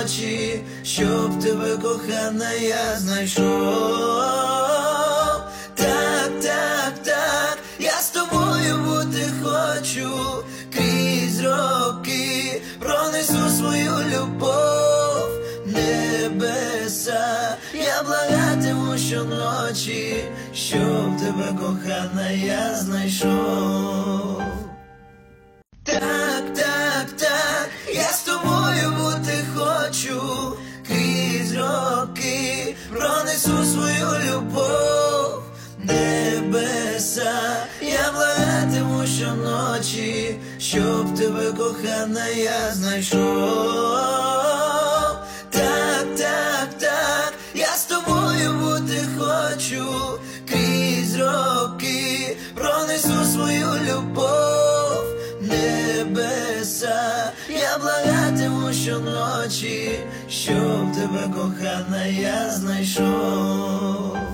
щоночі, щоб тебе, кохана, я знайшов. Так, так, так, я з тобою бути хочу, крізь роки пронесу свою любов, небеса, я благатиму щоночі, щоб тебе, кохана, я знайшов. Так, так, так, я з тобою бути хочу, крізь роки пронесу свою любов, небеса, я благатиму щоночі, щоб тебе, кохана, я знайшов. Так, так, так, я з тобою бути хочу, крізь роки пронесу свою любов, небеса, я благатиму щоночі, щоб тебе, кохана, я знайшов.